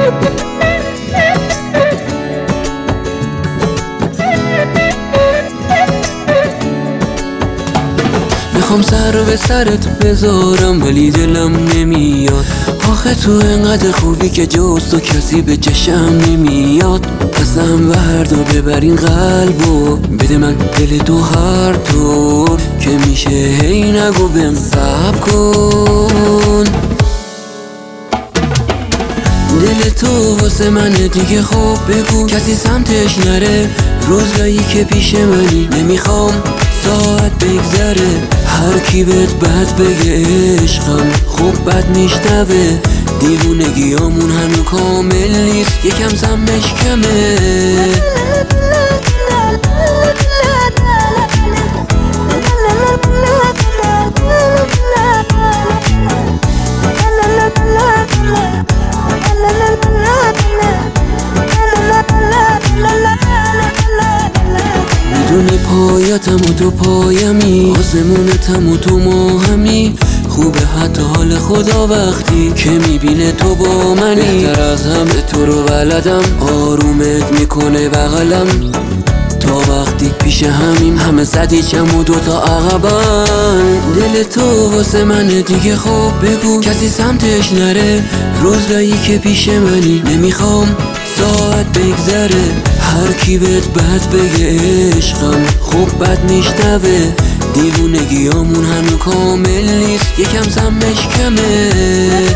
میخوام سر رو به سرت بذارم ولی دلم نمیاد. آخه تو انقدر خوبی که جز تو کسی به چشم نمیاد. ازم وردا ببر این قلبو، بده من دل تو هر طور که میشه. هی نگو بهم صبر کن. دل تو واسه منه دیگه، خب بگو کسی سمتش نره. روزایی که پیش منی نمیخوام ساعت بگذره. هر کی بهت بد بگه عشقم خوب بد میشنوه. دیوونگیامون هنو کامل نیست، یکم سمش کمه. میدونی پایتم و تو پایمی، آسمونتم و تو ماهمی. خوبه حتی حال خدا وقتی که میبینه تو با منی. بهتر از همه تو رو بلدم، آرومت میکنه بغلم. تا وقتی پیش همیم همه زدیچم و دوتا عقبم. دل تو واسه منه دیگه، خب بگو کسی سمتش نره. روزایی که پیش منی نمیخوام ساعت بگذره. هر کی بهت بد بگه عشقم خوب بد میشنوه. دیوونگیامون هنو کامل نیست، یکم سمش کمه.